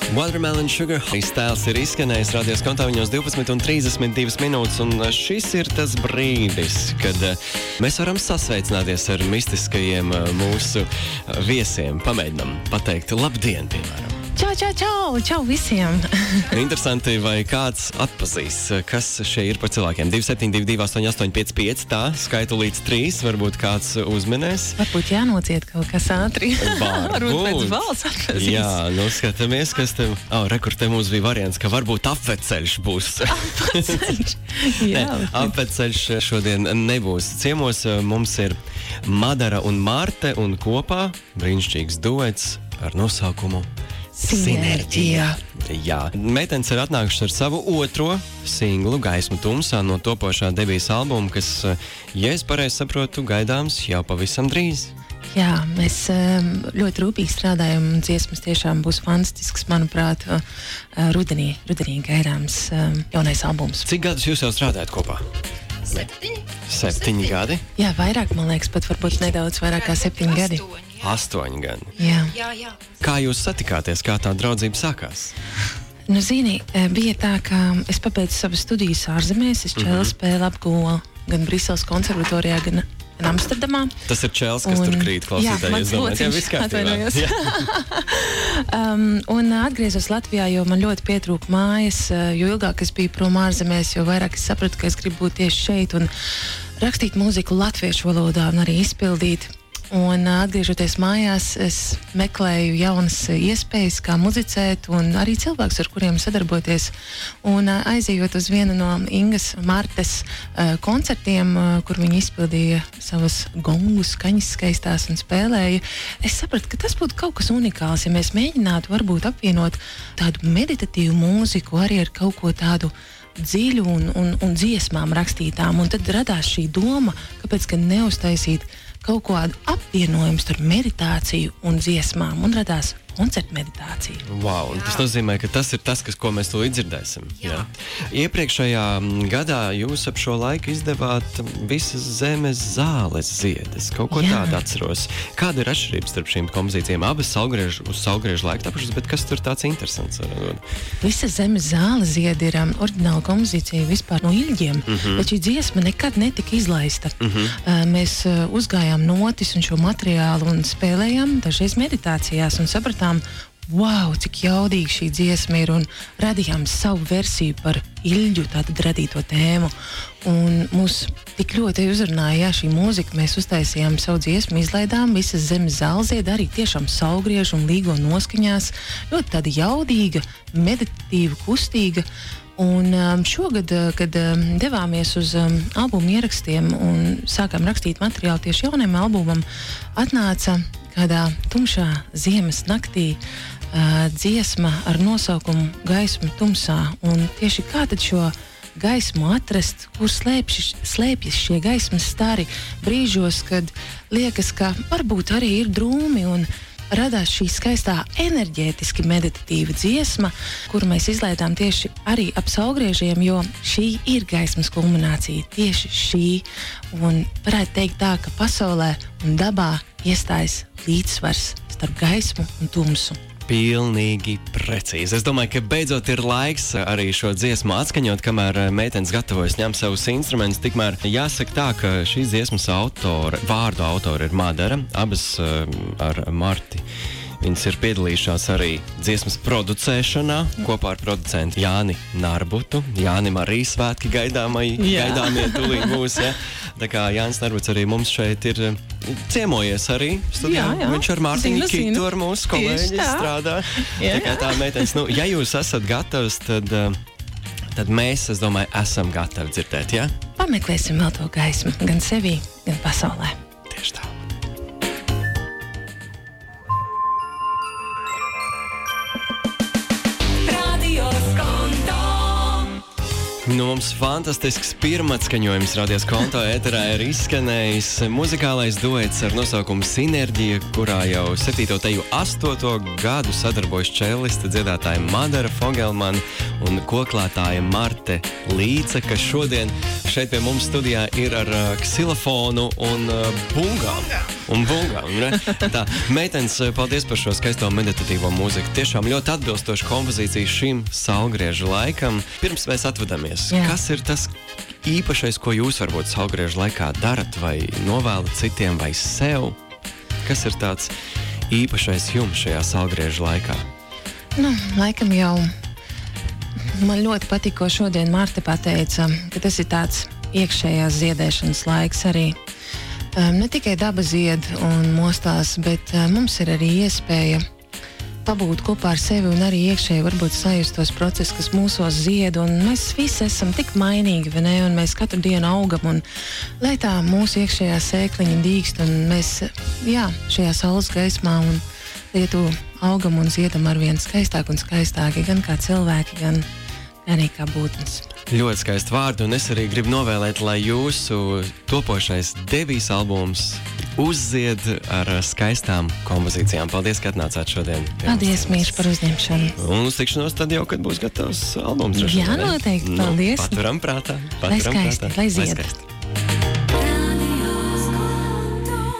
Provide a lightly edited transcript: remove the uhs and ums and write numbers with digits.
Watermelon Sugar Stēls ir izskanējis radios kontā viņos 12:32 minūtes, un šis ir tas brīdis, kad mēs varam sasveicināties ar mistiskajiem mūsu viesiem. Pamēģinam pateikt labdien, piemēram. Čau visiem! Interesanti, vai kāds atpazīs, kas šie ir par cilvēkiem. 272 885, tā, skaitu līdz 3, varbūt kāds uzminēs. Varbūt jānociet kaut kas ātri. Varbūt pēc balss atpazīs. Jā, nu skatāmies, kas te... Rekur, te mums bija variants, ka varbūt apveceļš būs. Apveceļš? Jā. Ne, apveceļš šodien nebūs. Ciemos mums ir Madara un Marte, un kopā brīnišķīgs duets ar nosaukumu Sinerģija. Jā, meitenes ir atnākušas ar savu otro singlu Gaisma tumsā no topošā debijas albuma, kas, ja es pareizi saprotu, gaidāms jau pavisam drīz. Jā, mēs ļoti rūpīgi strādājam, un dziesmas tiešām būs fantastisks, manuprāt, rudenī gaidāms jaunais albums. Cik gadus jūs jau strādājat kopā? 7 gadi? Jā, vairāk, man liekas, pat varbūt nedaudz vairāk kā 7 gadi. 8 gadi. Jā. Kā jūs satikāties, kā tā draudzība sākās? Nu, zini, bija tā, ka es pabeidzu savas studijas ārzemēs, es čēlu spēli apguvu gan Briseles konservatorijā, gan Amsterdamā. Tas ir čēls, kas tur krīt, klausītāji. Jā, mans atvainojos. Un atgriezos Latvijā, jo man ļoti pietrūka mājas, jo ilgāk es biju prom ārzemēs, jo vairāk es sapratu, ka es gribu būt tieši šeit un rakstīt mūziku latviešu valodā un arī izpildīt. Un atgriežoties mājās, es meklēju jaunas iespējas, kā muzicēt, un arī cilvēkus, ar kuriem sadarboties. Un aizejot uz vienu no Ingas Martes koncertiem, kur viņi izpildīja savas gongu skaņas skaistās un spēlēja, es sapratu, ka tas būtu kaut kas unikāls, ja mēs mēģinātu varbūt apvienot tādu meditatīvu mūziku arī ar kaut ko tādu dziļu un dziesmām rakstītām. Un tad radās šī doma, kāpēc gan neuztaisīt kaut kādu apvienojumu starp meditāciju un dziesmām, un radās koncerta meditācija. Wow, tas nozīmē, ka tas ir tas, ko mēs tūlīt dzirdēsim. Jā. Iepriekšējā gadā jūs ap šo laiku izdevāt Visas zemes zāles ziedes. Kaut ko tādu atceros. Kāda ir atšķirība starp šīm kompozīcijām? Abas uz saulgriežu laiku tapušas, bet kas tur tāds interesants? Visas zemes zāles ziedi ir oriģināla kompozīcija vispār no Ilģiem, bet šī dziesma nekad netika izlaista. Mēs uzgājām notis un šo materiālu un spēlējām dažreiz meditācijās un sapratām, wow, cik jaudīga šī dziesma ir, un radījām savu versiju par Ilģu, tātad radīto tēmu. Un mūs tik ļoti uzrunāja šī mūzika, mēs uztaisījām savu dziesmu, izlaidām Visas zemes zālziedi, arī tiešām saulgriežu un līgo noskaņās, ļoti tāda jaudīga, meditatīva, kustīga. Un šogad, kad devāmies uz albumu ierakstiem un sākām rakstīt materiālu tieši jaunajam albumam, atnāca kādā tumšā ziemas naktī dziesma ar nosaukumu Gaisma tumsā. Un tieši kā tad šo gaismu atrast, kur slēpjas šie gaismas stari brīžos, kad liekas, ka varbūt arī ir drūmi, un radās šī skaistā enerģētiski meditatīva dziesma, kuru mēs izlaidām tieši arī ap saulgriežiem, jo šī ir gaismas kulminācija, tieši šī. Un varētu teikt tā, ka pasaulē un dabā iestājas līdzsvars starp gaismu un tumsu. Pilnīgi precīzi. Es domāju, ka beidzot ir laiks arī šo dziesmu atskaņot, kamēr meitenes gatavojas ņemt savus instrumentus. Tikmēr jāsaka tā, ka šīs dziesmas vārdu autori ir Madara, abas ar Marti. Viņas ir piedalījušās arī dziesmas producēšanā kopā ar producentu Jāni Narbutu. Jānim arī svētki gaidāmie tūlīt būs. Ja? Tā kā Jānis Narbuts arī mums šeit ir ciemojies arī studijā. Jā. Viņš ar Mārtiņu Kitu ar mūsu kolēģi strādā. Tā kā tā meitenes, ja jūs esat gatavs, tad mēs, es domāju, esam gatavi dzirdēt, ja? Pameklēsim vēl to gaismu, gan sevī, gan pasaulē. Tieši tā. Nu, mums fantastisks pirmatskaņojums radies konto ēterā ir izskanējis muzikālais duets ar nosaukumu Sinerģija, kurā jau 7. teju 8. gadu sadarbojas čelliste dziedātāja Madara Fogelmana un koklētāja Marte Līce, kas šodien šeit pie mums studijā ir ar ksilofonu un bungām. Tā, meitenes, paldies par šo skaisto meditatīvo mūziku. Tiešām ļoti atbilstoša kompozīcija šim saulgriežu laikam. Pirms mēs atvadamies, kas ir tas īpašais, ko jūs varbūt saulgriežu laikā darat vai novēlat citiem vai sev? Kas ir tāds īpašais jums šajā saulgriežu laikā? Nu, laikam jau man ļoti patīk, ko šodien Marta pateica, ka tas ir tāds iekšējās ziedēšanas laiks arī. Ne tikai daba zied un mostās, bet mums ir arī iespēja pabūt kopā ar sevi un arī iekšēji varbūt sajust tos procesus, kas mūsos zied, un mēs visi esam tik mainīgi, vai ne, un mēs katru dienu augam, un lai tā mūsu iekšējā sēkliņa dīkst, un mēs, šajā saules gaismā un lietu augam un ziedam arvien skaistāk un skaistāki, gan kā cilvēki, gan arī kā būtnes. Ļoti skaisti vārdi, un es arī gribu novēlēt, lai jūsu topošais debijas albums uzzied ar skaistām kompozīcijām. Paldies, ka atnācāt šodien. Paldies, Mīš, par uzņemšanu. Un uz tikšanos tad jau, kad būs gatavs albums. Jā, noteikti. Paldies. Paturam prātā. Lai skaisti, lai zied.